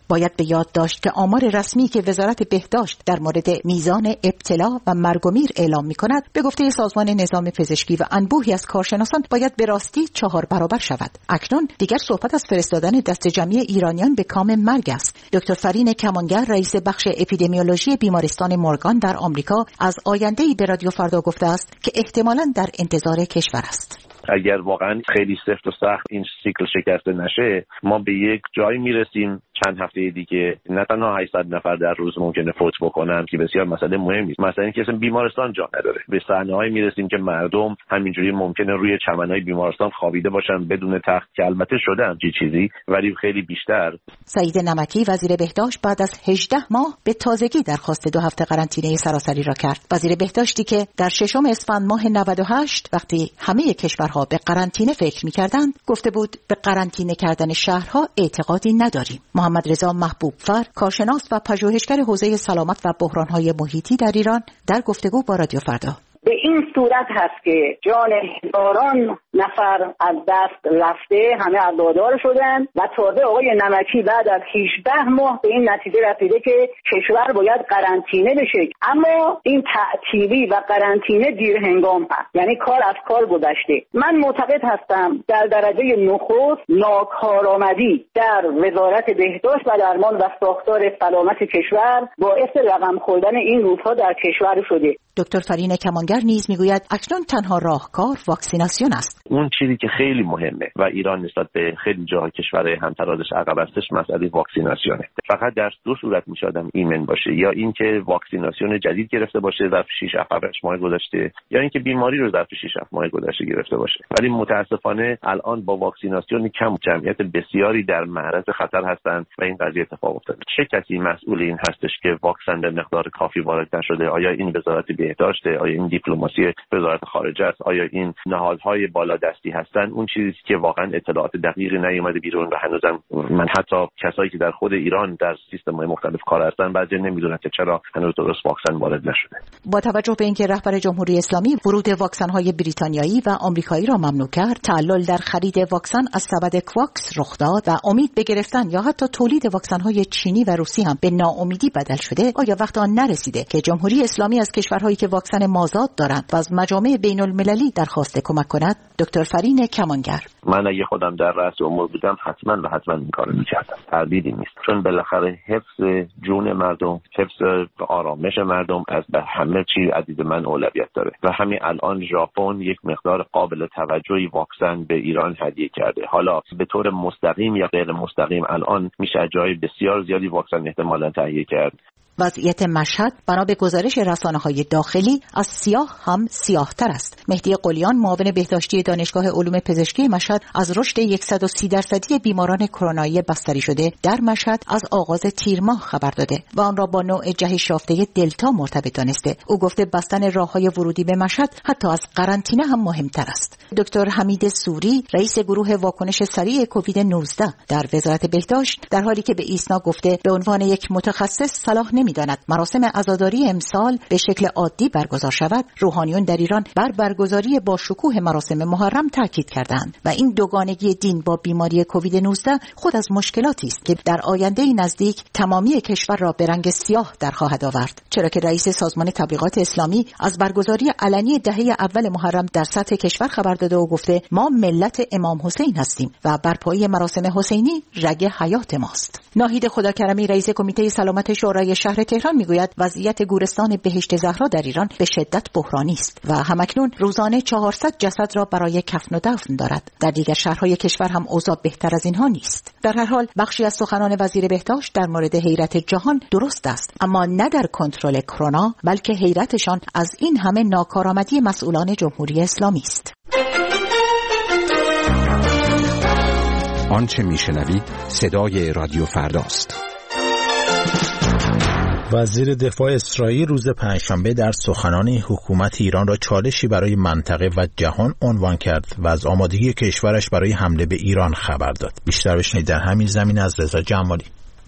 باید به یاد داشت که آمار رسمی که وزارت بهداشت در مورد میزان ابتلا و مرگ و میر اعلام می‌کند به گفته سازمان نظام پزشکی و انبوهی از کارشناسان باید به راستی چهار برابر شود. اکنون دیگر صحبت از فرستادن دست جمعی ایرانیان به کام مرگ است. دکتر فرین کمانگر رئیس بخش اپیدمیولوژی بیمارستان مورگان در آمریکا از آینده‌ای به رادیو فردا گفته است که احتمالاً در انتظار کشور است. اگر واقعا خیلی سفت و سخت این سیکل شکسته نشه، ما به یک جایی میرسیم چند هفته دیگه نه تنها هشتصد نفر در روز ممکنه فوت بکنن که بسیار مسئله مهمی است، مثلا اینکه اصلا بیمارستان جا نداره. به صحنه‌ای میرسیم که مردم همینجوری ممکنه روی چمن‌های بیمارستان خوابیده باشن بدون تخت، که البته شده همچین چیزی ولی خیلی بیشتر. سعید نمکی وزیر بهداشت بعد از هجده ماه به تازگی درخواست دو هفته قرنطینه سراسری را کرد. وزیر بهداشتی که در ششم اسفند ماه نود و هشت وقتی همه کشورها به قرنطینه فکر می‌کردند گفته بود به قرنطینه کردن شهرها اعتقادی نداریم. محمد رضا محبوبفر کارشناس و پژوهشگر حوزه سلامت و بحران‌های محیطی در ایران در گفتگو با رادیو فردا: به این صورت هست که جان هزاران نفر از دست رفته، همه عزادار شدن و تازه آقای نمکی بعد از هجده ماه به این نتیجه رسیده که کشور باید قرنطینه بشه. اما این تعطیلی و قرنطینه دیر هنگام هست، یعنی کار از کار گذشته. من معتقد هستم در درجه نخست ناکارآمدی در وزارت بهداشت و درمان و ساختار سلامت کشور باعث رقم خوردن این روزها در کشور شده. دکتر فرین کمانگر نیز میگوید اکنون تنها راهکار واکسیناسیون است. اون چیزی که خیلی مهمه و ایران نسبت به خیلی جاهای کشور همترازش عقب هستش مسئله واکسیناسیونه. فقط در دو صورت میشه آدم ایمن باشه، یا اینکه واکسیناسیون جدید گرفته باشه ظرف شش هفت ماه گذشته، یا اینکه بیماری رو ظرف شش هفت ماه گذشته گرفته باشه. ولی متاسفانه الان با واکسیناسیون کم جمعیت بسیاری در معرض خطر هستند و این قضیه اتفاق افتاده. چه کسی مسئول این هستش که واکسن به مقدار کافی وارد نشده؟ آیا این وزارت بهداشت؟ آیا این دیپلماسی وزارت خارجه است؟ آیا این نهادهای بالادستی هستند؟ اون چیزی که واقعا اطلاعات دقیقی نیومده بیرون و هنوزم من حتی کسایی که در خود ایران در سیستم‌های مختلف کار هستن بعضی نمیدونن که چرا هنوز درست واکسن وارد نشده. با توجه به اینکه رهبر جمهوری اسلامی ورود واکسن‌های بریتانیایی و آمریکایی را ممنوع کرد، تعلل در خرید واکسن از سبد کواکس رخ داد و امید به گرفتن یا حتی تولید واکسن‌های چینی و روسی هم به ناامیدی بدل شده، آیا وقت آن نرسیده که جمهوری اسلامی از کشورهایی که واکسن مازاد دارند و از مجامع بین‌المللی درخواست کمک کند؟ دکتر فرین کمانگر: من اگه خودم در رأس امور بودم حتما و حتما این کارو می‌کردم. تردیدی نیست، چون بالاخره حفظ جون مردم، حفظ آرامش مردم از به همه چی عزیز من اولویت داره و همین الان ژاپن یک مقدار قابل توجهی واکسن به ایران هدیه کرده. حالا به طور مستقیم یا غیر مستقیم الان میشه جای بسیار زیادی واکسن احتمالاً تهیه کرد. وضعیت مشهد بنا به گزارش رسانه‌های داخلی از سیاه هم سیاه‌تر است. مهدی قلیان معاون بهداشتی دانشگاه علوم پزشکی مشهد از رشد صد و سی درصدی بیماران کرونایی بستری شده در مشهد از آغاز تیر ماه خبر داده و آن را با نوع جهش یافته دلتا مرتبط دانسته. او گفته بستن راه‌های ورودی به مشهد حتی از قرنطینه هم مهمتر است. دکتر حمید سوری رئیس گروه واکنش سریع کووید نوزده در وزارت بهداشت در حالی که به ایسنا گفته به عنوان یک متخصص صلاح می‌داند مراسم عزاداری امسال به شکل عادی برگزار شود، روحانیون در ایران بر برگزاری با شکوه مراسم محرم تاکید کردند و این دوگانگی دین با بیماری کووید نوزده خود از مشکلاتی است که در آینده نزدیک تمامی کشور را به رنگ سیاه در خواهد آورد، چرا که رئیس سازمان تبلیغات اسلامی از برگزاری علنی دهه اول محرم در سطح کشور خبر داده و گفته ما ملت امام حسین هستیم و برپایی مراسم حسینی رگ حیات ماست. ناهید خداکرمی رئیس کمیته سلامت شورای شهر تهران میگوید وضعیت گورستان بهشت زهرا در ایران به شدت بحرانی است و همکنون روزانه چهارصد جسد را برای کفن و دفن دارد. در دیگر شهرهای کشور هم اوضاع بهتر از اینها نیست. در هر حال بخشی از سخنان وزیر بهداشت در مورد حیرت جهان درست است، اما نه در کنترل کرونا، بلکه حیرتشان از این همه ناکارآمدی مسئولان جمهوری اسلامی است. آنچه میشنوید صدای رادیو فرداست. وزیر دفاع اسرائیل روز پنجشنبه در سخنان حکومت ایران را چالشی برای منطقه و جهان عنوان کرد و از آمادگی کشورش برای حمله به ایران خبر داد. بیشتر بشنوید در همین زمینه از رضا جمالی.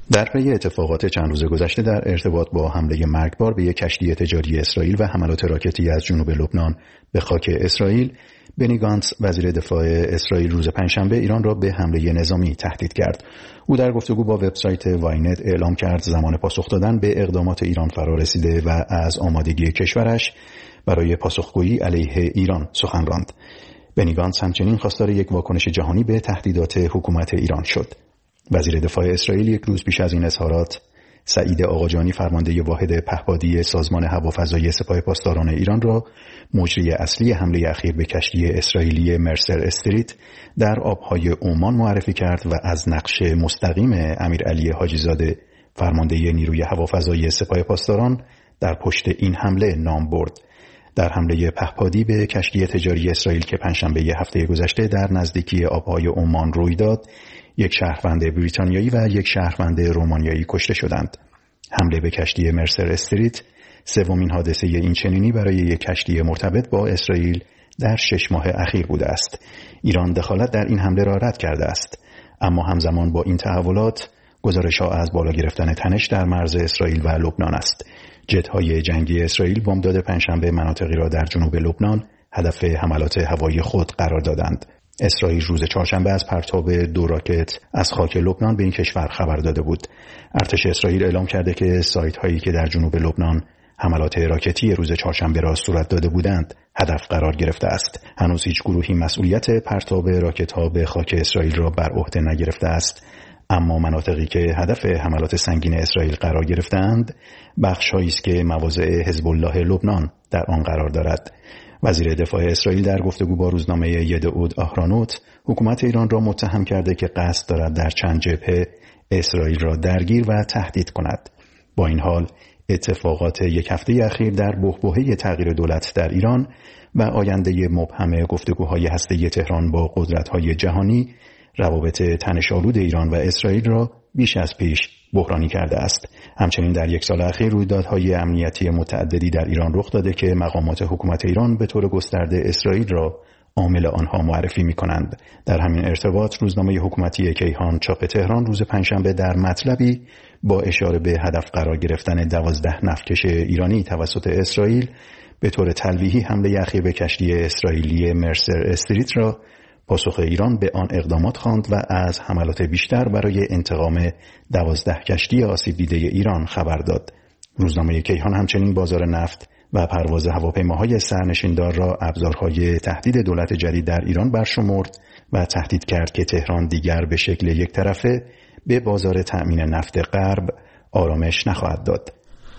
در پی اتفاقات چند روز گذشته در ارتباط با حمله مرگبار به یک کشتی تجاری اسرائیل و حملات راکتی از جنوب لبنان به خاک اسرائیل، بنی گانتس وزیر دفاع اسرائیل روز پنجشنبه ایران را به حمله نظامی تهدید کرد. او در گفتگو با وبسایت واینت اعلام کرد زمان پاسخ دادن به اقدامات ایران فرا رسیده و از آمادگی کشورش برای پاسخگویی علیه ایران سخن راند. بنی گانتس همچنین خواستار یک واکنش جهانی به تهدیدات حکومت ایران شد. وزیر دفاع اسرائیل یک روز پیش از این اظهارات سعید آقاجانی فرمانده واحد پهپادی سازمان هوافضایی سپاه پاسداران ایران را مجری اصلی حمله اخیر به کشتی اسرائیلی مرسر استریت در آبهای عمان معرفی کرد و از نقش مستقیم امیرعلی حاجیزاده فرمانده نیروی هوافضایی سپاه پاسداران در پشت این حمله نام برد. در حمله پهپادی به کشتی تجاری اسرائیل که پنجشنبه هفته گذشته در نزدیکی آبهای عمان روی داد، یک شهروند بریتانیایی و یک شهروند رومانیایی کشته شدند. حمله به کشتی مرسر استریت سومین حادثه این چنینی برای یک کشتی مرتبط با اسرائیل در شش ماه اخیر بوده است. ایران دخالت در این حمله را رد کرده است، اما همزمان با این تحولات گزارش‌ها از بالا گرفتن تنش در مرز اسرائیل و لبنان است. جت‌های جنگی اسرائیل بامداد پنجشنبه مناطقی را در جنوب لبنان هدف حملات هوایی خود قرار دادند. اسرائیل روز چهارشنبه از پرتاب دو راکت از خاک لبنان به این کشور خبر داده بود. ارتش اسرائیل اعلام کرده که سایت هایی که در جنوب لبنان حملات راکتی روز چهارشنبه را صورت داده بودند هدف قرار گرفته است. هنوز هیچ گروهی مسئولیت پرتاب راکت ها به خاک اسرائیل را بر عهده نگرفته است، اما مناطقی که هدف حملات سنگین اسرائیل قرار گرفتند بخش‌هایی است که مواضع حزب الله لبنان در آن قرار دارد. وزیر دفاع اسرائیل در گفتگو با روزنامه یدعود آهرانوت حکومت ایران را متهم کرده که قصد دارد در چند جبهه اسرائیل را درگیر و تهدید کند. با این حال اتفاقات یک هفته اخیر در بحبوحه تغییر دولت در ایران و آینده مبهم گفتگوهای هسته‌ای تهران با قدرت‌های جهانی روابط تنش‌آلود ایران و اسرائیل را بیش از پیش بحرانی کرده است. همچنین در یک سال اخیر رویدادهای امنیتی متعددی در ایران رخ داده که مقامات حکومت ایران به طور گسترده اسرائیل را عامل آنها معرفی می‌کنند. در همین ارتباط روزنامه حکومتی کیهان چاپ تهران روز پنجشنبه در مطلبی با اشاره به هدف قرار گرفتن دوازده نفتکش ایرانی توسط اسرائیل به طور تلویحی حمله اخیر به کشتی اسرائیلی مرسر استریت را پاسخ ایران به آن اقدامات خواند و از حملات بیشتر برای انتقام دوازده کشتی آسیب دیده ایران خبر داد. روزنامه کیهان همچنین بازار نفت و پرواز هواپیماهای سرنشیندار را ابزارهای تهدید دولت جدید در ایران برشمرد و تهدید کرد که تهران دیگر به شکل یک طرفه به بازار تأمین نفت غرب آرامش نخواهد داد.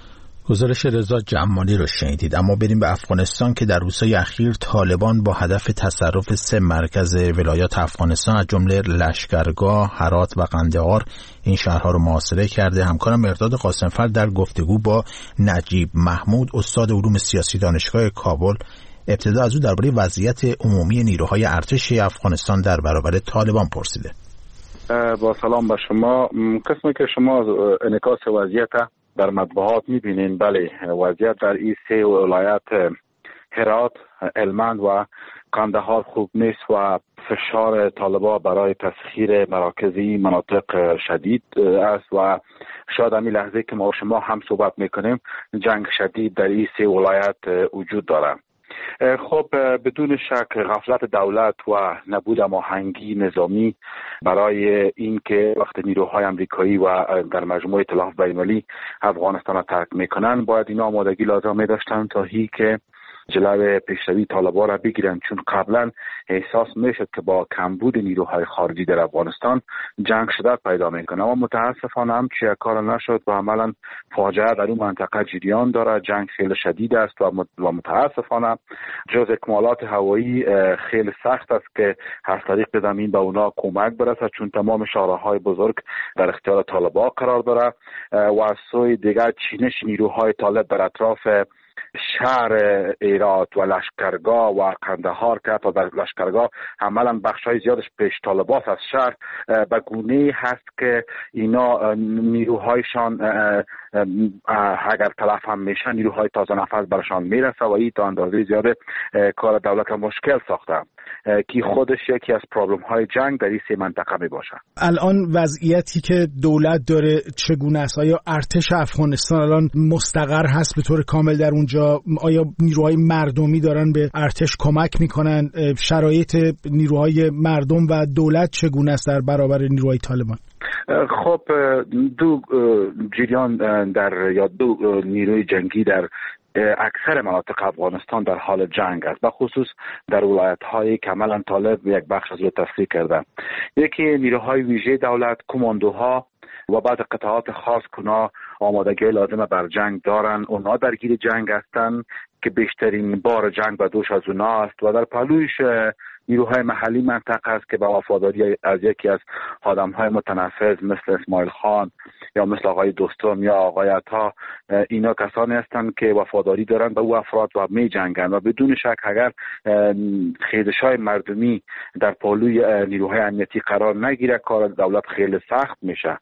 گزارش رضا جمالی رو شنیدید. اما بریم به افغانستان که در روزهای اخیر طالبان با هدف تصرف سه مرکز ولایات افغانستان از جمله لشکرگاه، هرات و قندهار این شهرها رو محاصره کرده. همکارم مرداد قاسمفر در گفتگو با نجیب محمود استاد علوم سیاسی دانشگاه کابل ابتدا از او درباره وضعیت عمومی نیروهای ارتش افغانستان در برابر طالبان پرسیده. با سلام به شما. قسمی که شما انعکاس وضعیت در مطبوعات می‌بینین، بله وضعیت در این سه ولایت هرات، هلمند و قندهار خوب نیست و فشار طالبان برای تسخیر مراکزی مناطق شدید است و شاید همین لحظه که ما شما هم صحبت میکنیم جنگ شدید در این سه ولایت وجود داره. خب بدون شک غفلت دولت و نبود هماهنگی نظامی برای اینکه وقت نیروهای امریکایی و در مجموعه ائتلاف بین‌المللی افغانستان را ترک میکنن باید اینا آمادگی لازم می داشتن تا هی که جلوی پیشروی طالبان را بگیرن، چون قبلا احساس میشد که با کمبود نیروهای خارجی در افغانستان جنگ شدت پیدا میکنه، اما متاسفانه هم چیه کار نشد و عملا فاجعه در اون منطقه جریان داره. جنگ خیلی شدید است و متاسفانه جز اکمالات هوایی خیلی سخت است که از طریق زمین به اونا کمک برسه، چون تمام شهرهای بزرگ در اختیار طالبان قرار داره و از سوی دیگر چینش نیروهای طالب در اطراف شهر هرات و لشکرگاه و قندهار که تا در لشکرگاه عملا بخشای زیادش پیش طالبات از شهر به گونه هست که اینا نیروهایشان اگر تلف هم میشن نیروهای تازه نفس برشان میرسه و این تا اندازه زیاده کار دولت مشکل ساخته که خودش یکی از پرابلم های جنگ در این سه منطقه می باشه. الان وضعیتی که دولت داره چگونه است؟ آیا ارتش افغانستان الان مستقر هست به طور کامل در اونجا؟ آیا نیروهای مردمی دارن به ارتش کمک میکنن؟ شرایط نیروهای مردم و دولت چگونه است در برابر نیروهای طالبان؟ خب دو جریان در یا دو نیروی جنگی در اکثر مناطق افغانستان در حال جنگ است، به خصوص در ولایت هایی که عملا طالب یک بخش از رو تصفیه کرده. یکی نیروهای ویژه دولت، کماندوها و بعد قطعات خاص کنا آمادگی لازم بر جنگ دارن، اونا درگیر جنگ هستن که بیشترین بار جنگ به دوش از اونا است و در پهلویش نیروهای محلی منطقه است که با وفاداری از یکی از آدم‌های متنفذ مثل اسماعیل خان یا مثل آقای دوستم یا آقای عطا، اینا کسانی هستند که وفاداری دارند به او افراد و می جنگند و بدون شک اگر خیزش‌های مردمی در پهلوی نیروهای امنیتی قرار نگیره کار دولت خیلی سخت میشه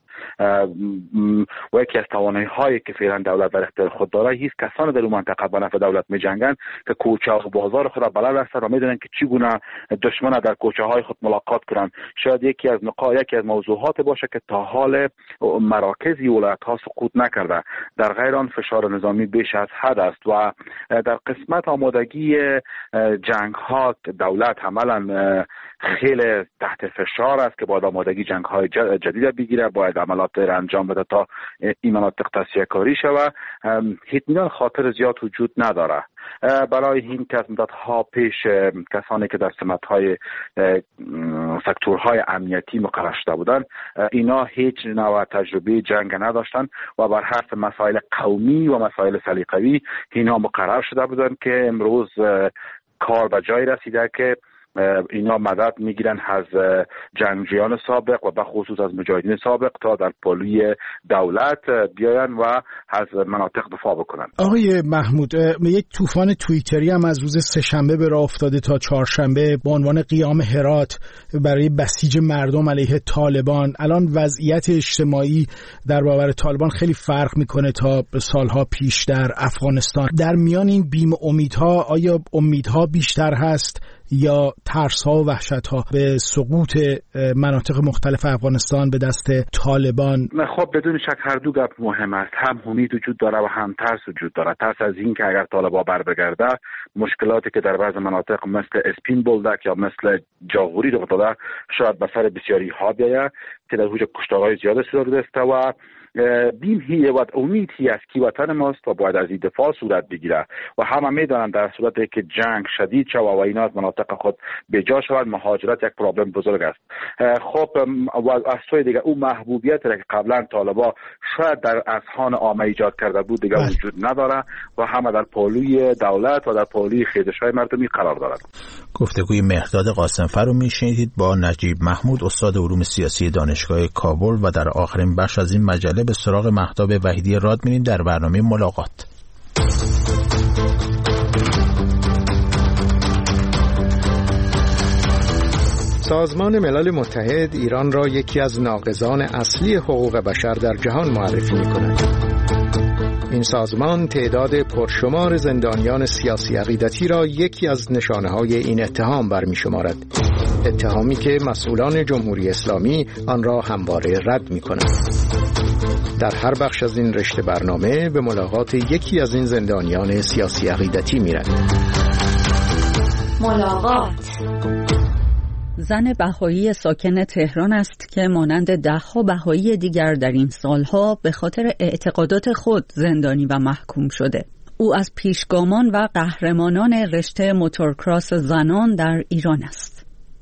و یکی از توانایی‌هایی که فعلا دولت در اختیار خود داره هست کسانی در اون منطقه به نفع دولت می جنگند که کوچه و بازار خود را بلد هستند و میدونن که چگونه دشمن در کوچه های خود ملاقات کنند. شاید یکی از نقاط یکی از موضوعات باشه که تا حال مراکزی ولایت ها سقوط نکرده، در غیر آن فشار نظامی بیش از حد است و در قسمت آمادگی جنگ ها دولت عملا خیلی تحت فشار است که باید آمادگی جنگ های جدید بگیره، باید عملات را انجام بده تا این مناطق تصفیه کاری شود. اطمینان خاطر زیاد وجود نداره. برای این که از مدت ها پیش کسانی که در سمت های سکتورهای امنیتی مقرر شده بودند اینا هیچ نوع تجربه جنگ نداشتند و بر حسب مسائل قومی و مسائل سلیقوی اینا مقرر شده بودند که امروز کار به جای رسیده که اینا مدد میگیرن از جنگجویان سابق و به خصوص از مجاهدین سابق تا در پلوی دولت بیاین و از مناطق دفاع بکنن. آقای محمود، یک طوفان توییتری هم از روز سه‌شنبه به راه افتاده تا چهارشنبه با عنوان قیام هرات برای بسیج مردم علیه طالبان. الان وضعیت اجتماعی در برابر طالبان خیلی فرق میکنه تا سالها پیش در افغانستان. در میان این بیم امیدها آیا امیدها بیشتر هست یا ترس‌ها و وحشت‌ها به سقوط مناطق مختلف افغانستان به دست طالبان؟ خب بدون شک هر دو گپ مهم است. هم امید وجود داره و هم ترس وجود داره. ترس از این که اگر طالبان بر بگرده مشکلاتی که در بعض مناطق مثل اسپین بولدک یا مثل جاغوری رخ داده شاید به سر بسیاری ها بیاید که در حوج کشتارهای زیاد صورت گرفته و بیم هی و امید هی از کی وطن ماست و باید از این دفاع صورت بگیره و همه میدانند در صورتی که جنگ شدید شود و اینا از مناطق خود بجا شود مهاجرت یک پرابلم بزرگ است. خب و از سوی دیگه اون محبوبیت را که قبلا طالبا شاید در اذهان عامه ایجاد کرده بود دیگه وجود نداره و همه در پهلوی دولت و در پهلوی خیزش‌های مردمی قرار دارد. گفتگوی مهرداد قاسمفر رو میشنیدید با نجیب محمود، استاد علوم سیاسی دانشگاه کابل، و در آخرین بخش از این مجله به سراغ مهتاب وحیدی راد می‌ریم در برنامه ملاقات. سازمان ملل متحد ایران را یکی از ناقضان اصلی حقوق بشر در جهان معرفی می‌کند. این سازمان تعداد پرشمار زندانیان سیاسی عقیدتی را یکی از نشانه‌های این اتهام برمی‌شمارد. اتهامی که مسئولان جمهوری اسلامی آن را همواره رد می‌کنند. در هر بخش از این رشته برنامه به ملاقات یکی از این زندانیان سیاسی عقیدتی می‌رویم. ملاقات. زن بهایی ساکن تهران است که مانند ده‌ها بهایی دیگر در این سالها به خاطر اعتقادات خود زندانی و محکوم شده. او از پیشگامان و قهرمانان رشته موتورکراس زنان در ایران است.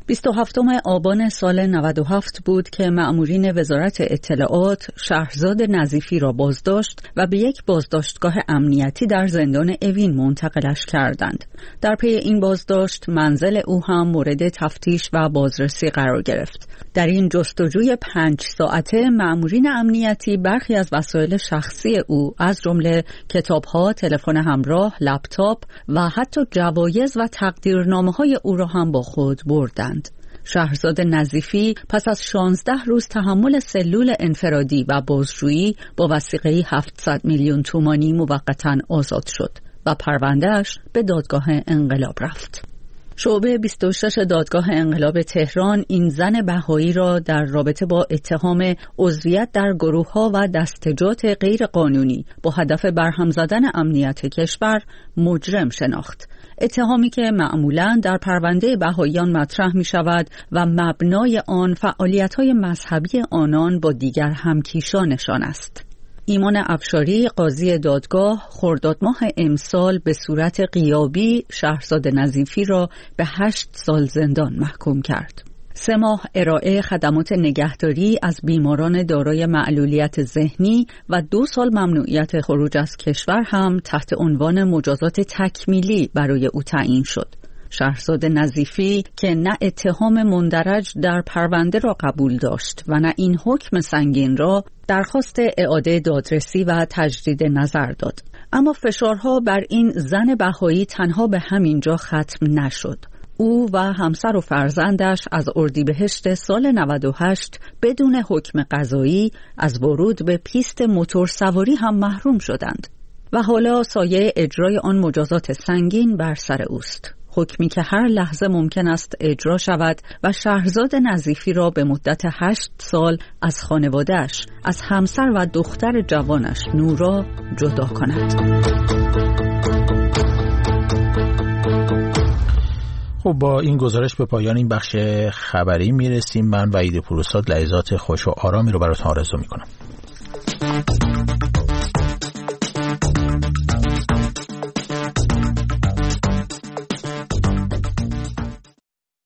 بیست و هفتم آبان سال نود و هفت بود که مأمورین وزارت اطلاعات شهرزاد نظیفی را بازداشت و به یک بازداشتگاه امنیتی در زندان اوین منتقلش کردند. در پی این بازداشت منزل او هم مورد تفتیش و بازرسی قرار گرفت. در این جستجوی پنج ساعته مأمورین امنیتی برخی از وسایل شخصی او از جمله کتاب‌ها، تلفن همراه، لپتاپ و حتی جوایز و تقدیرنامه‌های او را هم با خود بردند. شهرزاد نظیفی پس از شانزده روز تحمل سلول انفرادی و بازجویی با وثیقه‌ای هفتصد میلیون تومانی موقتاً آزاد شد و پرونده‌اش به دادگاه انقلاب رفت. شعبه بیست و شش دادگاه انقلاب تهران این زن بهایی را در رابطه با اتهام عضویت در گروه‌ها و دستجات غیر قانونی با هدف برهم زدن امنیت کشور مجرم شناخت. اتهامی که معمولاً در پرونده بهاییان مطرح می شود و مبنای آن فعالیت‌های مذهبی آنان با دیگر همکیشانشان است. ایمان افشاری قاضی دادگاه خرداد ماه امسال به صورت غیابی شهرزاد نظیفی را به هشت سال زندان محکوم کرد. سه ماه ارائه خدمات نگهداری از بیماران دارای معلولیت ذهنی و دو سال ممنوعیت خروج از کشور هم تحت عنوان مجازات تکمیلی برای او تعیین شد. شهرزاد نظیفی که نه اتهام مندرج در پرونده را قبول داشت و نه این حکم سنگین را، درخواست اعاده دادرسی و تجدید نظر داد. اما فشارها بر این زن بهایی تنها به همین جا ختم نشد. او و همسر و فرزندش از اردیبهشت سال نود و هشت بدون حکم قضایی از ورود به پیست موتورسواری هم محروم شدند و حالا سایه اجرای آن مجازات سنگین بر سر اوست. حکمی که هر لحظه ممکن است اجرا شود و شهرزاد نظیفی را به مدت هشت سال از خانواده‌اش، از همسر و دختر جوانش نورا جدا کند. خب با این گزارش به پایان این بخش خبری میرسیم. من وحید پورساد لحظات خوش و آرامی رو براتون آرزو میکنم.